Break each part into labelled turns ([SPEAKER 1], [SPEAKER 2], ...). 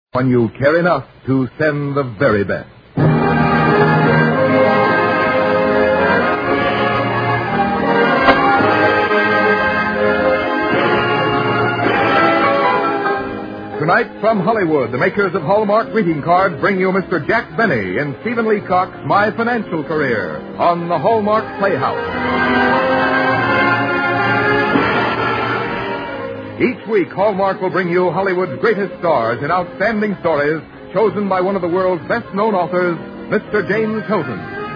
[SPEAKER 1] when you care enough to send the very best. Tonight from Hollywood, the makers of Hallmark greeting cards bring you Mr. Jack Benny in Stephen Leacock's My Financial Career on the Hallmark Playhouse. Each week, Hallmark will bring you Hollywood's greatest stars in outstanding stories chosen by one of the world's best-known authors, Mr. James Hilton.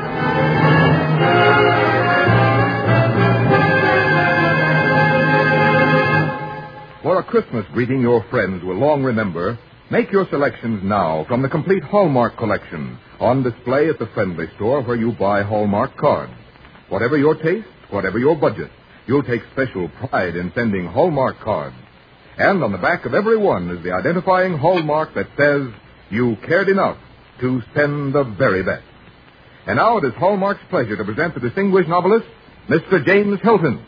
[SPEAKER 1] For a Christmas greeting your friends will long remember, make your selections now from the complete Hallmark collection on display at the friendly store where you buy Hallmark cards. Whatever your taste, whatever your budget, you'll take special pride in sending Hallmark cards. And on the back of every one is the identifying hallmark that says, you cared enough to send the very best. And now it is Hallmark's pleasure to present the distinguished novelist, Mr. James Hilton.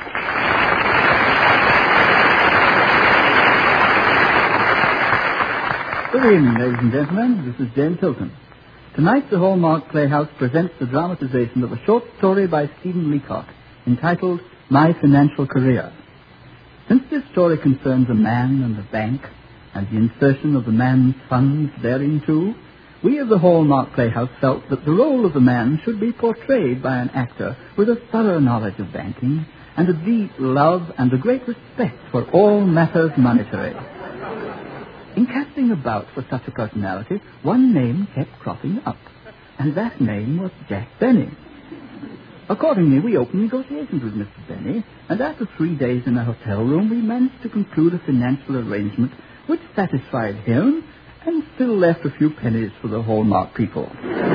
[SPEAKER 2] Good evening, ladies and gentlemen. This is James Hilton. Tonight, the Hallmark Playhouse presents the dramatization of a short story by Stephen Leacock entitled My Financial Career. Since this story concerns a man and a bank and the insertion of the man's funds thereinto, we of the Hallmark Playhouse felt that the role of the man should be portrayed by an actor with a thorough knowledge of banking and a deep love and a great respect for all matters monetary. In casting about for such a personality, one name kept cropping up, and that name was Jack Benny. Accordingly, we opened negotiations with Mr. Benny, and after 3 days in a hotel room, we managed to conclude a financial arrangement which satisfied him and still left a few pennies for the Hallmark people.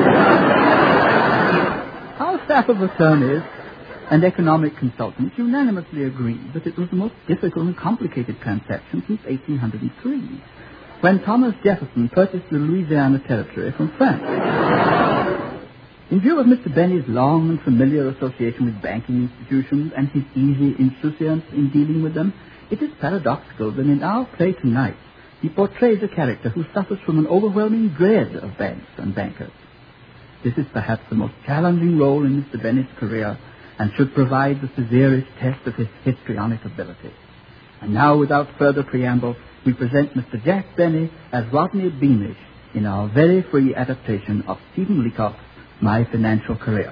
[SPEAKER 2] Our staff of attorneys and economic consultants unanimously agreed that it was the most difficult and complicated transaction since 1803, when Thomas Jefferson purchased the Louisiana Territory from France. In view of Mr. Benny's long and familiar association with banking institutions and his easy insouciance in dealing with them, it is paradoxical that in our play tonight he portrays a character who suffers from an overwhelming dread of banks and bankers. This is perhaps the most challenging role in Mr. Benny's career and should provide the severest test of his histrionic ability. And now, without further preamble, we present Mr. Jack Benny as Rodney Beamish in our very free adaptation of Stephen Leacock's My Financial Career.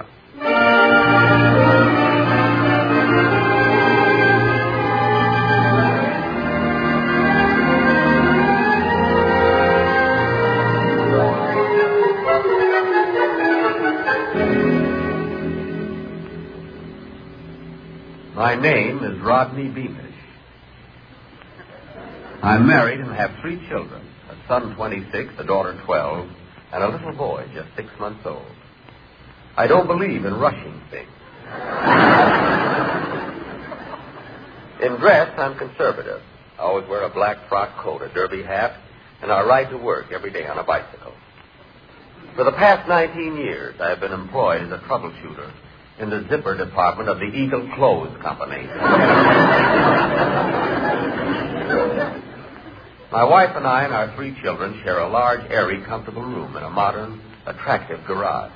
[SPEAKER 3] My name is Rodney Beamish. I'm married and have 3 children, a son 26, a daughter 12, and a little boy just 6 months old. I don't believe in rushing things. In dress, I'm conservative. I always wear a black frock coat, a derby hat, and I ride to work every day on a bicycle. For the past 19 years, I have been employed as a troubleshooter in the zipper department of the Eagle Clothes Company. My wife and I and our 3 children share a large, airy, comfortable room in a modern, attractive garage.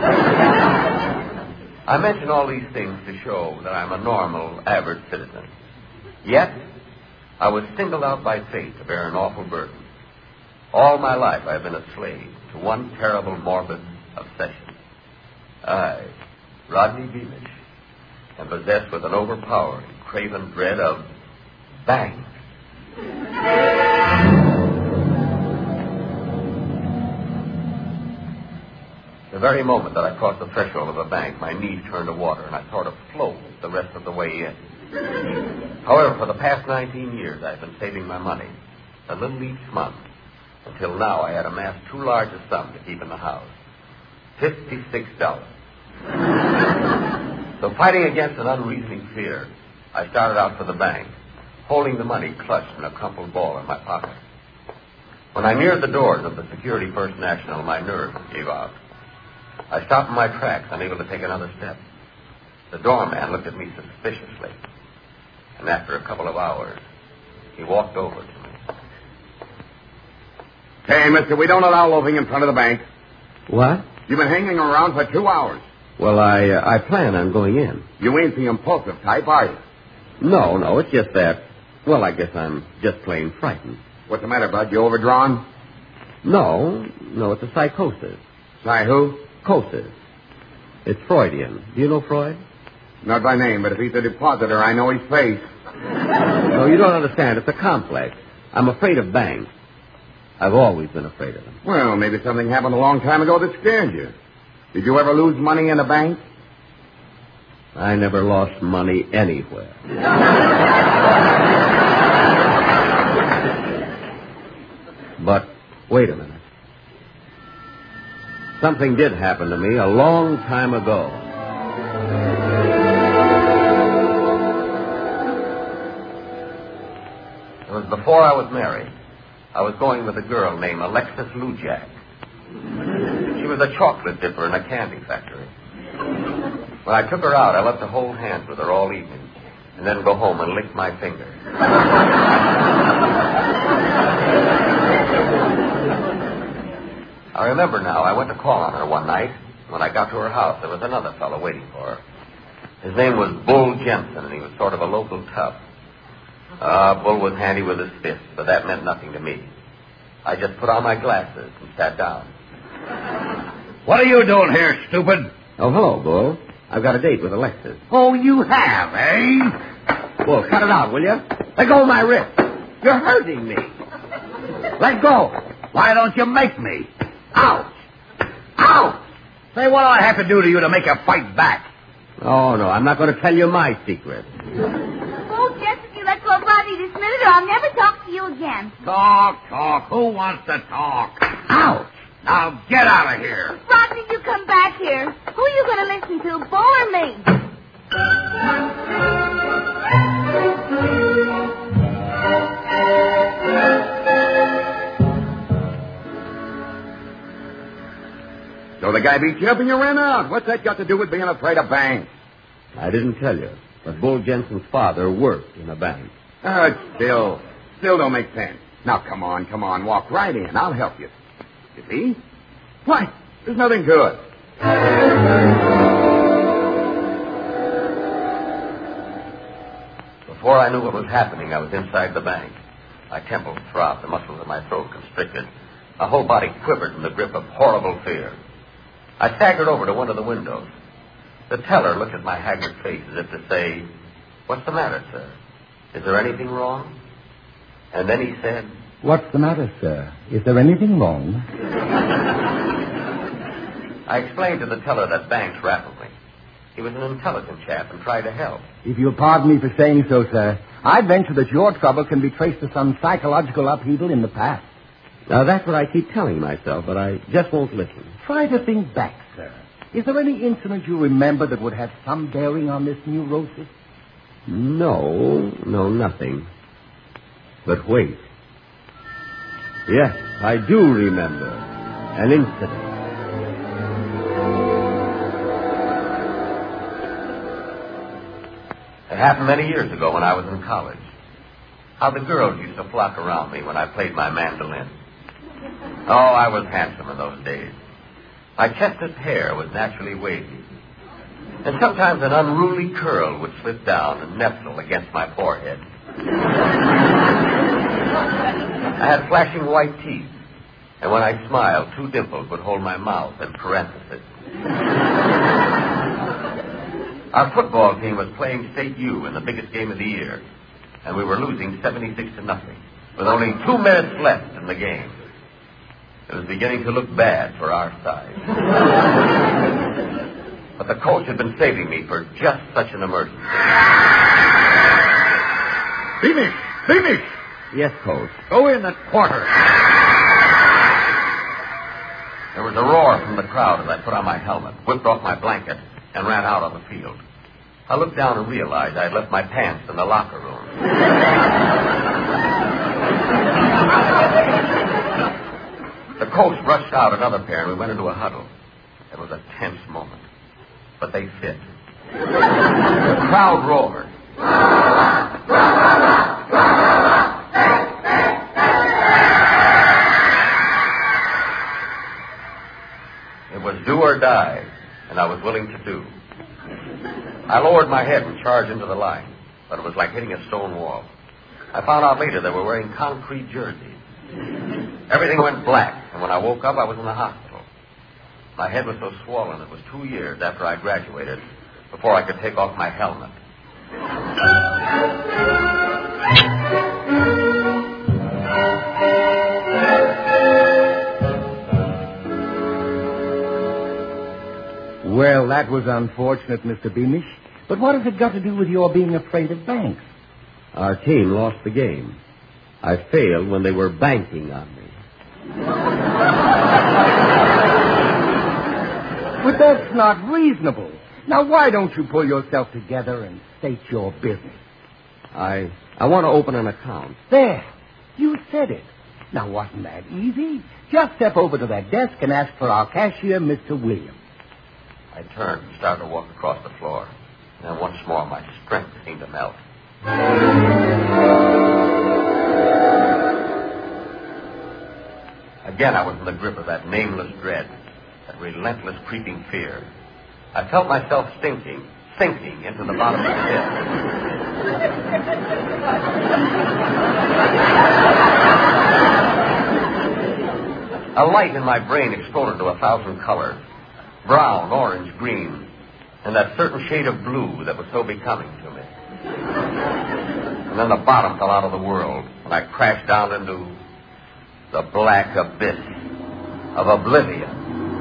[SPEAKER 3] I mention all these things to show that I'm a normal, average citizen. Yet, I was singled out by fate to bear an awful burden. All my life I've been a slave to one terrible, morbid obsession. I, Rodney Beamish, am possessed with an overpowering, craven dread of banks. The very moment that I crossed the threshold of a bank, my knees turned to water, and I sort of floated the rest of the way in. However, for the past 19 years, I've been saving my money, a little each month, until now I had amassed too large a sum to keep in the house. $56. So fighting against an unreasoning fear, I started out for the bank, holding the money clutched in a crumpled ball in my pocket. When I neared the doors of the Security First National, my nerves gave out. I stopped in my tracks, unable to take another step. The doorman looked at me suspiciously, and after a couple of hours, he walked over to me.
[SPEAKER 4] Hey, mister, we don't allow loafing in front of the bank.
[SPEAKER 3] What?
[SPEAKER 4] You've been hanging around for 2 hours.
[SPEAKER 3] Well, I plan on going in.
[SPEAKER 4] You ain't the impulsive type, are you?
[SPEAKER 3] No, it's just that, well, I guess I'm just plain frightened.
[SPEAKER 4] What's the matter, bud? You overdrawn?
[SPEAKER 3] No, it's a psychosis.
[SPEAKER 4] Who?
[SPEAKER 3] Psychosis. It's Freudian. Do you know Freud?
[SPEAKER 4] Not by name, but if he's a depositor, I know his face.
[SPEAKER 3] No, you don't understand. It's a complex. I'm afraid of banks. I've always been afraid of them.
[SPEAKER 4] Well, maybe something happened a long time ago that scared you. Did you ever lose money in a bank?
[SPEAKER 3] I never lost money anywhere. But wait a minute. Something did happen to me a long time ago. It was before I was married. I was going with a girl named Alexis Lujak. She was a chocolate dipper in a candy factory. When I took her out, I loved to hold hands with her all evening and then go home and lick my fingers. I remember now, I went to call on her one night. When I got to her house, there was another fellow waiting for her. His name was Bull Jensen, and he was sort of a local tough. Bull was handy with his fists, but that meant nothing to me. I just put on my glasses and sat down.
[SPEAKER 5] What are you doing here, stupid?
[SPEAKER 3] Oh, hello, Bull. I've got a date with Alexis.
[SPEAKER 5] Oh, you have, eh?
[SPEAKER 3] Bull, cut it out, will you? Let go of my wrist. You're hurting me.
[SPEAKER 5] Let go. Why don't you make me? Ouch! Ouch! Say, what do I have to do to you to make you fight back?
[SPEAKER 3] Oh, no, I'm not going to tell you my secret.
[SPEAKER 6] Oh, just if you let go of Rodney this minute, or I'll never talk to you again.
[SPEAKER 5] Talk. Who wants to talk? Ouch! Now get out of here.
[SPEAKER 6] Rodney, you come back here. Who are you going to listen to, Bull or me?
[SPEAKER 4] So the guy beat you up and you ran out. What's that got to do with being afraid of banks?
[SPEAKER 3] I didn't tell you, but Bull Jensen's father worked in a bank.
[SPEAKER 4] It still don't make sense. Now, come on. Walk right in. I'll help you. You see? Why, there's nothing to it.
[SPEAKER 3] Before I knew what was happening, I was inside the bank. My temples throbbed, the muscles of my throat constricted. My whole body quivered in the grip of horrible fear. I staggered over to one of the windows. The teller looked at my haggard face as if to say, "What's the matter, sir? Is there anything wrong?" And then he said,
[SPEAKER 7] "What's the matter, sir? Is there anything wrong?"
[SPEAKER 3] I explained to the teller that banks rattled me. He was an intelligent chap and tried to help.
[SPEAKER 7] If you'll pardon me for saying so, sir, I'd venture that your trouble can be traced to some psychological upheaval in the past.
[SPEAKER 3] Now, that's what I keep telling myself, but I just won't listen.
[SPEAKER 7] Try to think back, sir. Is there any incident you remember that would have some bearing on this neurosis?
[SPEAKER 3] No, nothing. But wait. Yes, I do remember an incident. It happened many years ago when I was in college. How the girls used to flock around me when I played my mandolin. Oh, I was handsome in those days. My chestnut hair was naturally wavy. And sometimes an unruly curl would slip down and nestle against my forehead. I had flashing white teeth. And when I smiled, 2 dimples would hold my mouth in parentheses. Our football team was playing State U in the biggest game of the year. And we were losing 76-0, with only 2 minutes left in the game. It was beginning to look bad for our side. But the coach had been saving me for just such an emergency.
[SPEAKER 5] Finish!
[SPEAKER 3] Yes, Coach.
[SPEAKER 5] Go in at quarter.
[SPEAKER 3] There was a roar from the crowd as I put on my helmet, whipped off my blanket, and ran out on the field. I looked down and realized I had left my pants in the locker room. The coach rushed out another pair, and we went into a huddle. It was a tense moment, but they fit. The crowd roared. die, and I was willing to do. I lowered my head and charged into the line, but it was like hitting a stone wall. I found out later they were wearing concrete jerseys. Everything went black, and when I woke up, I was in the hospital. My head was so swollen it was 2 years after I graduated before I could take off my helmet.
[SPEAKER 7] Well, that was unfortunate, Mr. Beamish. But what has it got to do with your being afraid of banks?
[SPEAKER 8] Our team lost the game. I failed when they were banking on me.
[SPEAKER 7] But that's not reasonable. Now, why don't you pull yourself together and state your business?
[SPEAKER 8] I want to open an account.
[SPEAKER 7] There. You said it. Now, wasn't that easy? Just step over to that desk and ask for our cashier, Mr. Williams.
[SPEAKER 3] I turned and started to walk across the floor. And then once more, my strength seemed to melt. Again, I was in the grip of that nameless dread, that relentless creeping fear. I felt myself sinking into the bottom of the pit. A light in my brain exploded to 1,000 colors. Brown, orange, green, and that certain shade of blue that was so becoming to me. And then the bottom fell out of the world, and I crashed down into the black abyss of oblivion.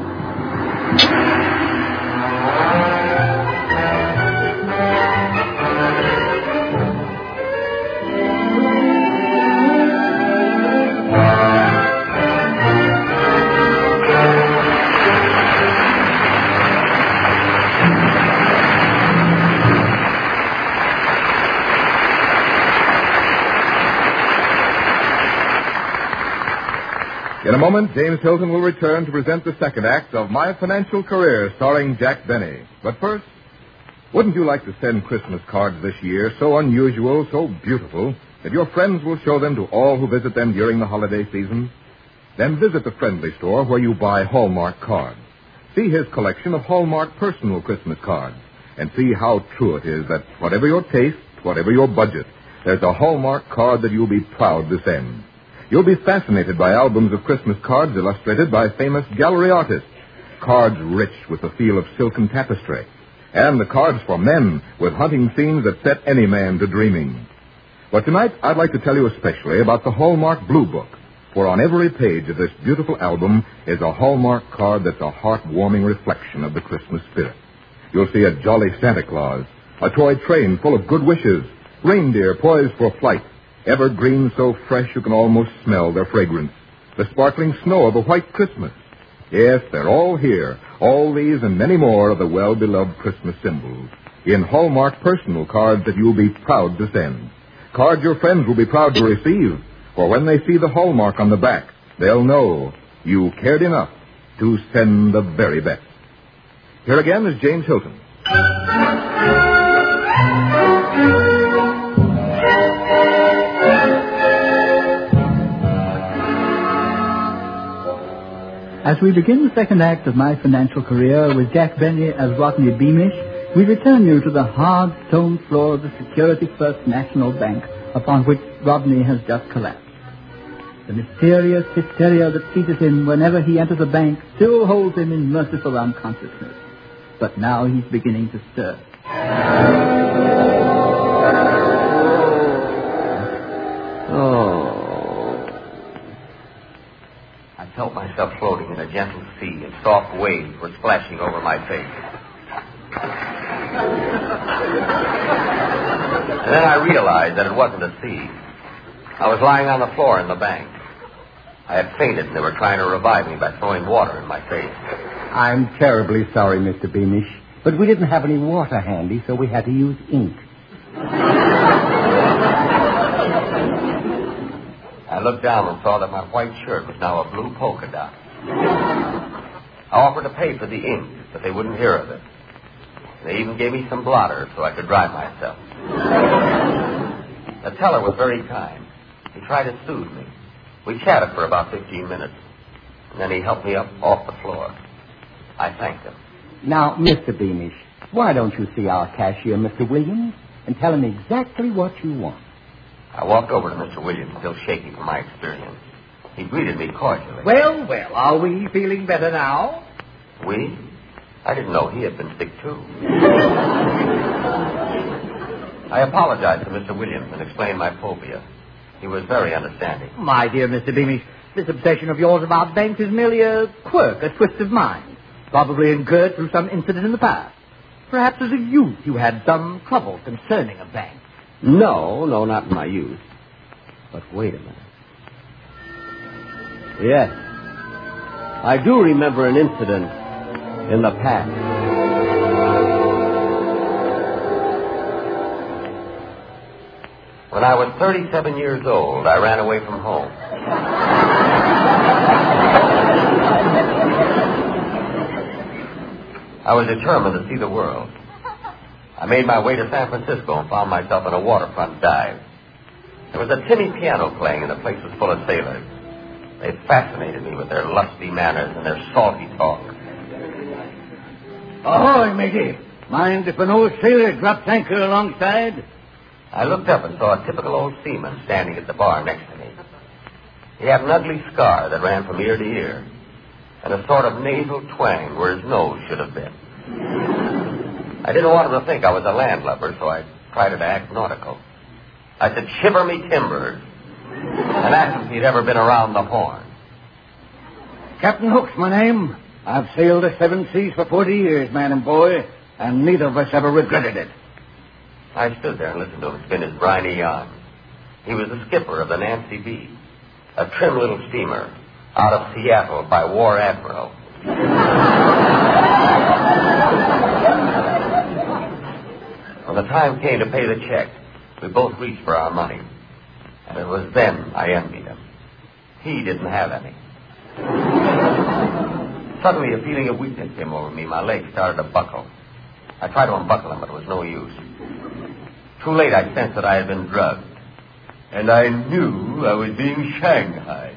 [SPEAKER 1] In a moment, James Hilton will return to present the second act of My Financial Career, starring Jack Benny. But first, wouldn't you like to send Christmas cards this year so unusual, so beautiful, that your friends will show them to all who visit them during the holiday season? Then visit the Friendly Store where you buy Hallmark cards. See his collection of Hallmark personal Christmas cards and see how true it is that whatever your taste, whatever your budget, there's a Hallmark card that you'll be proud to send. You'll be fascinated by albums of Christmas cards illustrated by famous gallery artists, cards rich with the feel of silken tapestry, and the cards for men with hunting scenes that set any man to dreaming. But tonight, I'd like to tell you especially about the Hallmark Blue Book, for on every page of this beautiful album is a Hallmark card that's a heartwarming reflection of the Christmas spirit. You'll see a jolly Santa Claus, a toy train full of good wishes, reindeer poised for flight, evergreens so fresh you can almost smell their fragrance, the sparkling snow of a white Christmas. Yes, they're all here, all these and many more of the well-beloved Christmas symbols, in Hallmark personal cards that you'll be proud to send. Cards your friends will be proud to receive, for when they see the Hallmark on the back, they'll know you cared enough to send the very best. Here again is James Hilton.
[SPEAKER 2] As we begin the second act of My Financial Career with Jack Benny as Rodney Beamish, we return you to the hard stone floor of the Security First National Bank upon which Rodney has just collapsed. The mysterious hysteria that seizes him whenever he enters a bank still holds him in merciful unconsciousness. But now he's beginning to stir.
[SPEAKER 3] I felt myself floating in a gentle sea, and soft waves were splashing over my face. And then I realized that it wasn't a sea. I was lying on the floor in the bank. I had fainted, and they were trying to revive me by throwing water in my face.
[SPEAKER 7] I'm terribly sorry, Mr. Beamish, but we didn't have any water handy, so we had to use ink.
[SPEAKER 3] I looked down and saw that my white shirt was now a blue polka dot. I offered to pay for the ink, but they wouldn't hear of it. They even gave me some blotter so I could dry myself. The teller was very kind. He tried to soothe me. We chatted for about 15 minutes, and then he helped me up off the floor. I thanked him.
[SPEAKER 7] Now, Mr. Beamish, why don't you see our cashier, Mr. Williams, and tell him exactly what you want?
[SPEAKER 3] I walked over to Mr. Williams, still shaky from my experience. He greeted me cordially.
[SPEAKER 5] Well, are we feeling better now?
[SPEAKER 3] We? I didn't know he had been sick, too. I apologized to Mr. Williams and explained my phobia. He was very understanding.
[SPEAKER 5] My dear Mr. Beamish, this obsession of yours about banks is merely a quirk, a twist of mind, probably incurred through some incident in the past. Perhaps as a youth you had some trouble concerning a bank.
[SPEAKER 8] No, not in my youth. But wait a minute. Yes. I do remember an incident in the past.
[SPEAKER 3] When I was 37 years old, I ran away from home. I was determined to see the world. I made my way to San Francisco and found myself in a waterfront dive. There was a tinny piano playing, and the place was full of sailors. They fascinated me with their lusty manners and their salty talk.
[SPEAKER 5] Ahoy, matey. Mind if an old sailor drops anchor alongside?
[SPEAKER 3] I looked up and saw a typical old seaman standing at the bar next to me. He had an ugly scar that ran from ear to ear, and a sort of nasal twang where his nose should have been. I didn't want him to think I was a landlubber, so I tried to act nautical. I said, "Shiver me timbers," and asked him if he'd ever been around the Horn.
[SPEAKER 5] Captain Hook's my name. I've sailed the seven seas for 40 years, man and boy, and neither of us ever regretted it.
[SPEAKER 3] I stood there and listened to him spin his briny yarn. He was the skipper of the Nancy B, a trim little steamer out of Seattle by War Admiral. When the time came to pay the check, we both reached for our money. And it was then I envied him. He didn't have any. Suddenly, a feeling of weakness came over me. My legs started to buckle. I tried to unbuckle them, but it was no use. Too late, I sensed that I had been drugged. And I knew I was being shanghaied.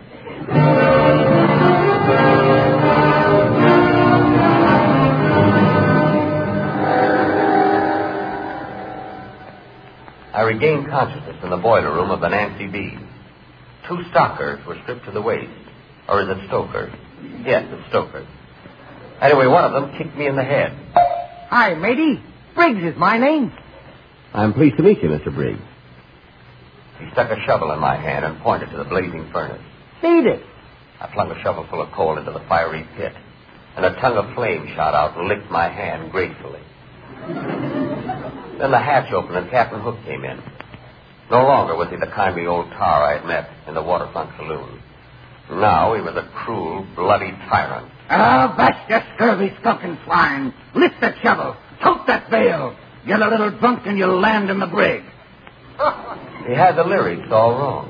[SPEAKER 3] I regained consciousness in the boiler room of the Nancy B. Two stockers were stripped to the waist. Or is it stokers? Yes, it's stokers. Anyway, one of them kicked me in the head.
[SPEAKER 5] Hi, matey. Briggs is my name.
[SPEAKER 8] I'm pleased to meet you, Mr. Briggs.
[SPEAKER 3] He stuck a shovel in my hand and pointed to the blazing furnace.
[SPEAKER 5] Feed it.
[SPEAKER 3] I flung a shovelful of coal into the fiery pit, and a tongue of flame shot out and licked my hand gracefully. Then the hatch opened and Captain Hook came in. No longer was he the kindly old tar I had met in the waterfront saloon. Now he was a cruel, bloody tyrant.
[SPEAKER 5] Oh, that's just scurvy, skulking swine. Lift that shovel. Tote that bale. Get a little drunk and you'll land in the brig.
[SPEAKER 3] He had the lyrics all wrong.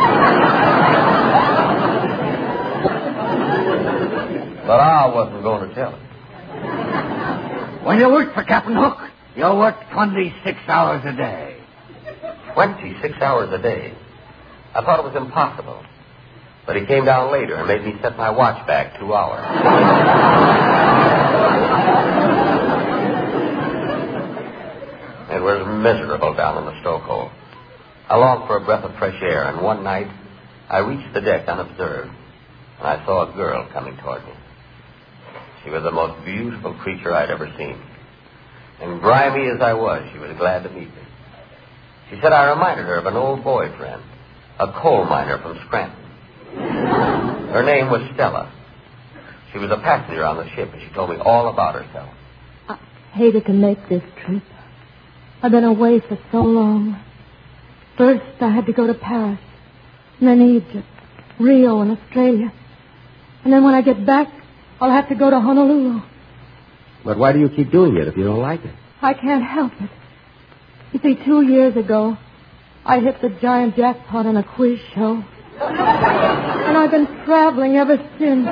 [SPEAKER 3] But I wasn't going to tell him.
[SPEAKER 5] When you work for Captain Hook, you work 26 hours a day.
[SPEAKER 3] 26 hours a day. I thought it was impossible. But he came down later and made me set my watch back 2 hours. It was miserable down in the stokehole. I longed for a breath of fresh air, and one night I reached the deck unobserved, and I saw a girl coming toward me. She was the most beautiful creature I'd ever seen. And grimy as I was, she was glad to meet me. She said I reminded her of an old boyfriend, a coal miner from Scranton. Her name was Stella. She was a passenger on the ship, and she told me all about herself.
[SPEAKER 9] I hated to make this trip. I've been away for so long. First, I had to go to Paris, and then Egypt, Rio, and Australia. And then when I get back, I'll have to go to Honolulu.
[SPEAKER 8] But why do you keep doing it if you don't like it?
[SPEAKER 9] I can't help it. You see, 2 years ago, I hit the giant jackpot on a quiz show. And I've been traveling ever since.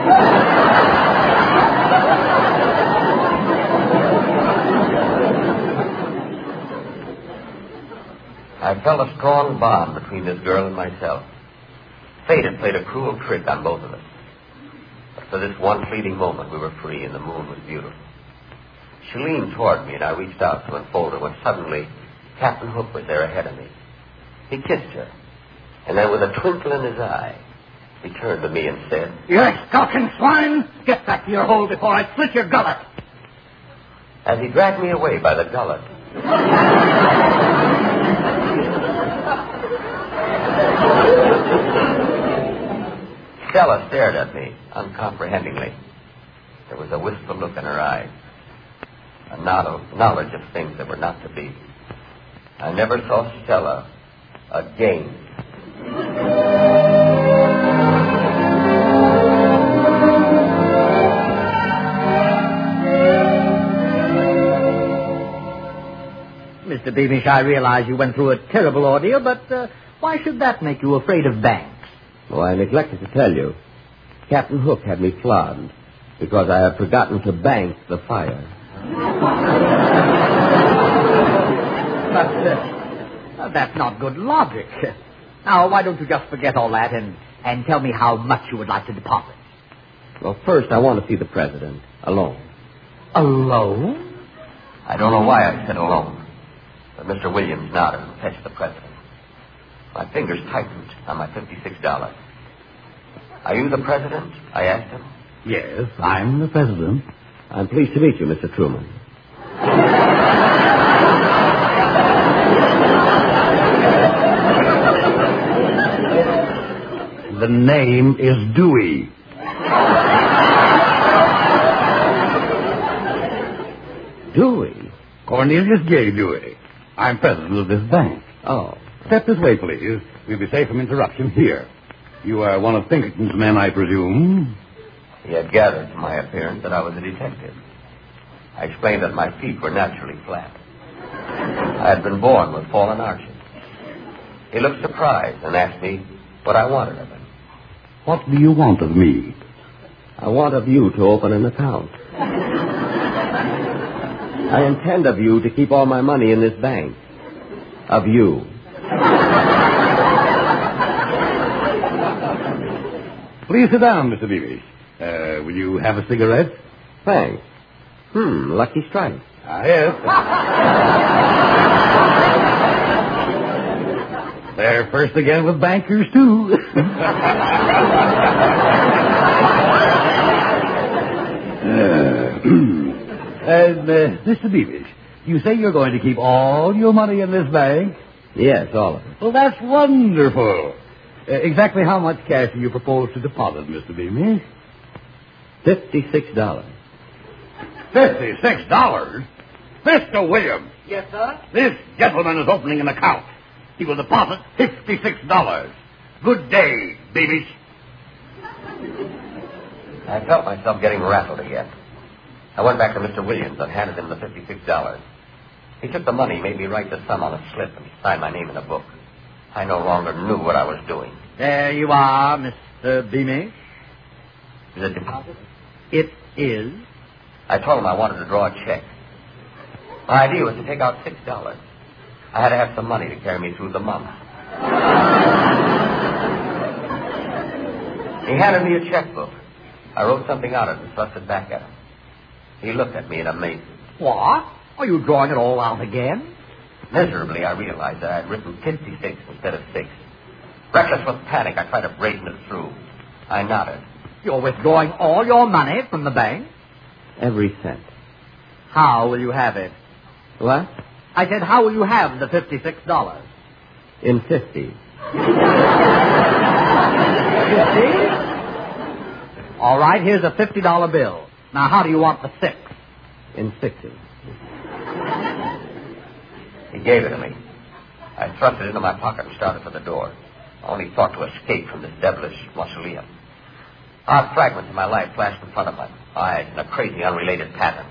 [SPEAKER 3] I felt a strong bond between this girl and myself. Fate had played a cruel trick on both of us. But For this one fleeting moment, we were free, and the moon was beautiful. She leaned toward me, and I reached out to enfold her when suddenly Captain Hook was there ahead of me. He kissed her, and then with a twinkle in his eye, he turned to me and said,
[SPEAKER 7] "You skulking swine! Get back to your hole before I slit your gullet!"
[SPEAKER 3] As he dragged me away by the gullet, Stella stared at me uncomprehendingly. There was a wistful look in her eyes, a knowledge of things that were not to be. I never saw Stella again.
[SPEAKER 5] Mr. Beamish, I realize you went through a terrible ordeal, but why should that make you afraid of banks?
[SPEAKER 8] Oh, I neglected to tell you. Captain Hook had me flogged because I had forgotten to bank the fire.
[SPEAKER 5] But that's not good logic. Now, why don't you just forget all that and tell me how much you would like to deposit?
[SPEAKER 8] Well, first, I want to see the president alone.
[SPEAKER 5] Alone?
[SPEAKER 3] I don't know why I said alone, but Mr. Williams nodded and fetched the president. My fingers tightened on my $56. Are you the president? I asked him.
[SPEAKER 7] Yes, I'm the president.
[SPEAKER 8] I'm pleased to meet you, Mr. Truman.
[SPEAKER 7] The name is Dewey.
[SPEAKER 8] Dewey?
[SPEAKER 7] Cornelius J. Dewey. I'm president of this bank.
[SPEAKER 8] Oh.
[SPEAKER 7] Step this way, please. We'll be safe from interruption here. You are one of Pinkerton's men, I presume?
[SPEAKER 3] He had gathered from my appearance that I was a detective. I explained that my feet were naturally flat. I had been born with fallen arches. He looked surprised and asked me what I wanted of him.
[SPEAKER 7] What do you want of me?
[SPEAKER 8] I want of you to open an account. I intend of you to keep all my money in this bank. Of you.
[SPEAKER 7] Please sit down, Mr. Beamish. Will you have a cigarette?
[SPEAKER 8] Thanks. Lucky strike.
[SPEAKER 7] Yes. They're first again with bankers, too. Mr. Beamish, you say you're going to keep all your money in this bank?
[SPEAKER 8] Yes, all of it.
[SPEAKER 7] Well, that's wonderful. Exactly how much cash do you propose to deposit, Mr. Beamish?
[SPEAKER 8] $56.
[SPEAKER 7] $56? Mr. Williams.
[SPEAKER 5] Yes, sir?
[SPEAKER 7] This gentleman is opening an account. He will deposit $56. Good day, Beamish.
[SPEAKER 3] I felt myself getting rattled again. I went back to Mr. Williams and handed him the $56. He took the money, made me write the sum on a slip, and signed my name in a book. I no longer knew what I was doing.
[SPEAKER 5] There you are, Mr. Beamish.
[SPEAKER 3] Is it deposit?
[SPEAKER 5] It is.
[SPEAKER 3] I told him I wanted to draw a check. My idea was to take out $6. I had to have some money to carry me through the month. He handed me a checkbook. I wrote something on it and thrust it back at him. He looked at me in amazement.
[SPEAKER 5] What? Are you drawing it all out again?
[SPEAKER 3] Miserably, I realized that I had written 56 instead of 6. Reckless with panic, I tried to brazen it through. I nodded.
[SPEAKER 5] You're withdrawing all your money from the bank?
[SPEAKER 8] Every cent.
[SPEAKER 5] How will you have it?
[SPEAKER 8] What?
[SPEAKER 5] I said, how will you have the $56?
[SPEAKER 8] In 50.
[SPEAKER 5] 50? All right, here's a $50 bill. Now, how do you want the 6?
[SPEAKER 8] In 60.
[SPEAKER 3] He gave it to me. I thrust it into my pocket and started for the door. I only thought to escape from this devilish mausoleum. Odd fragments of my life flashed in front of my eyes in a crazy, unrelated pattern.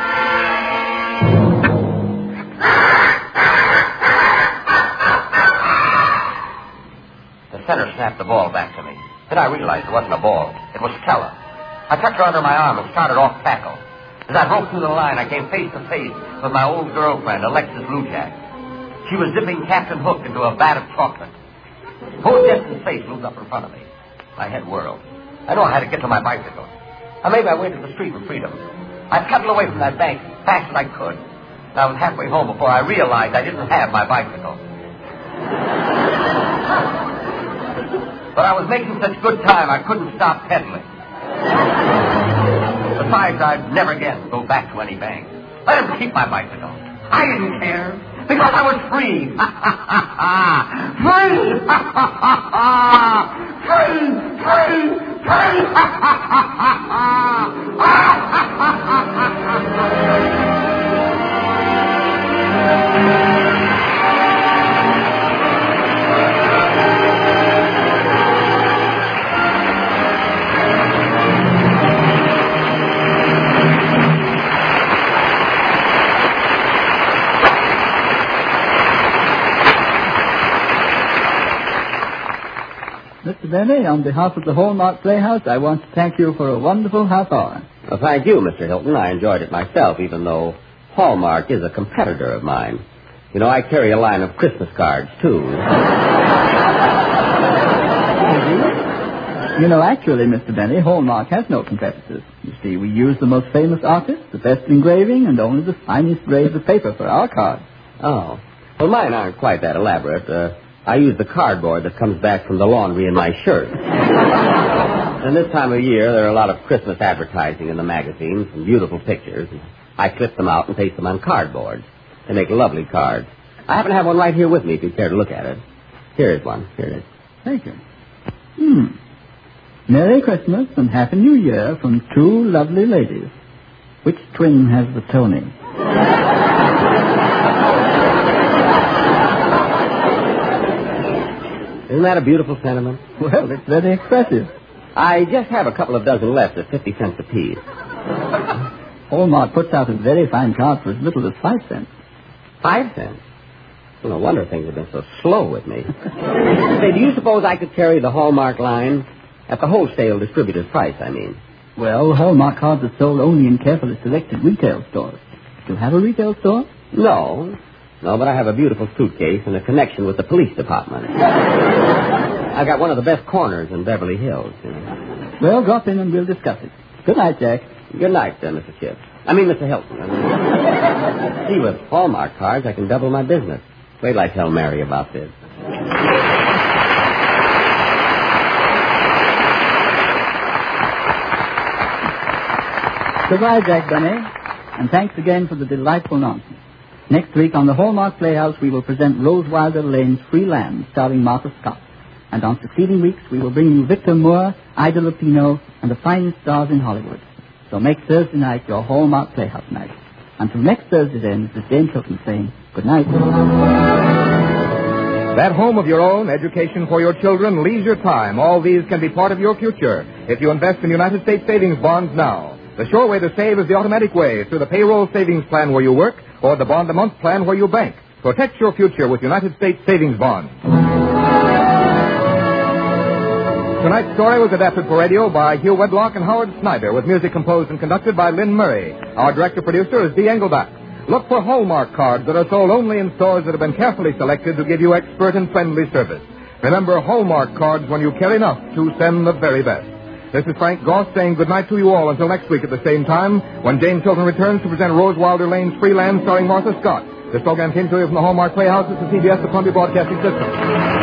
[SPEAKER 3] The center snapped the ball back to me. Then I realized it wasn't a ball. It was Stella. I tucked her under my arm and started off tackle. As I broke through the line, I came face to face with my old girlfriend, Alexis Lujack. She was dipping Captain Hook into a vat of chocolate. Whole distant face loomed up in front of me. My head whirled. I knew I had to get to my bicycle. I made my way to the street of freedom. I pedaled away from that bank as fast as I could. And I was halfway home before I realized I didn't have my bicycle. But I was making such good time, I couldn't stop pedaling. Besides, I'd never again go back to any bank. Let him keep my bicycle. I didn't care, because I was free.
[SPEAKER 2] Mr. Benny, on behalf of the Hallmark Playhouse, I want to thank you for a wonderful half hour.
[SPEAKER 8] Well, thank you, Mr. Hilton. I enjoyed it myself, even though Hallmark is a competitor of mine. You know, I carry a line of Christmas cards, too.
[SPEAKER 2] You know, actually, Mr. Benny, Hallmark has no competitors. You see, we use the most famous artists, the best engraving, and only the finest grades of paper for our cards.
[SPEAKER 8] Oh. Well, mine aren't quite that elaborate. I use the cardboard that comes back from the laundry in my shirt. And this time of year, there are a lot of Christmas advertising in the magazines and beautiful pictures. I clip them out and paste them on cardboard. They make lovely cards. I happen to have one right here with me if you care to look at it. Here is one. Here it is.
[SPEAKER 2] Thank you. Merry Christmas and Happy New Year from two lovely ladies. Which twin has the Tony?
[SPEAKER 8] Isn't that a beautiful sentiment?
[SPEAKER 2] Well, it's very expressive.
[SPEAKER 8] I just have a couple of dozen left at 50 cents apiece.
[SPEAKER 2] Hallmark puts out a very fine card for as little as 5 cents.
[SPEAKER 8] 5 cents? Well, no wonder things have been so slow with me. Say, do you suppose I could carry the Hallmark line at the wholesale distributor's price, I mean?
[SPEAKER 2] Well, Hallmark cards are sold only in carefully selected retail stores. Do you have a retail store?
[SPEAKER 8] No, but I have a beautiful suitcase and a connection with the police department. I've got one of the best corners in Beverly Hills. You know.
[SPEAKER 2] Well, drop in and we'll discuss it. Good night, Jack.
[SPEAKER 8] Good night, Mr. Chips. Mr. Hilton. See, with Hallmark cards, I can double my business. Wait till I tell Mary about this.
[SPEAKER 2] Goodbye, Jack Benny. And thanks again for the delightful nonsense. Next week on the Hallmark Playhouse, we will present Rose Wilder Lane's Free Land, starring Martha Scott. And on succeeding weeks, we will bring you Victor Moore, Ida Lupino, and the finest stars in Hollywood. So make Thursday night your Hallmark Playhouse night. Until next Thursday, then, this is James Hilton saying good night.
[SPEAKER 1] That home of your own, education for your children, leisure time, all these can be part of your future if you invest in United States savings bonds now. The sure way to save is the automatic way, through the payroll savings plan where you work or the bond-a-month plan where you bank. Protect your future with United States savings bonds. Tonight's story was adapted for radio by Hugh Wedlock and Howard Snyder, with music composed and conducted by Lynn Murray. Our director-producer is Dee Engelbach. Look for Hallmark cards that are sold only in stores that have been carefully selected to give you expert and friendly service. Remember, Hallmark cards when you care enough to send the very best. This is Frank Goss saying goodnight to you all until next week at the same time when James Hilton returns to present Rose Wilder Lane's Free Land starring Martha Scott. This program came to you from the Hallmark Playhouse. This is CBS, the Columbia Broadcasting System.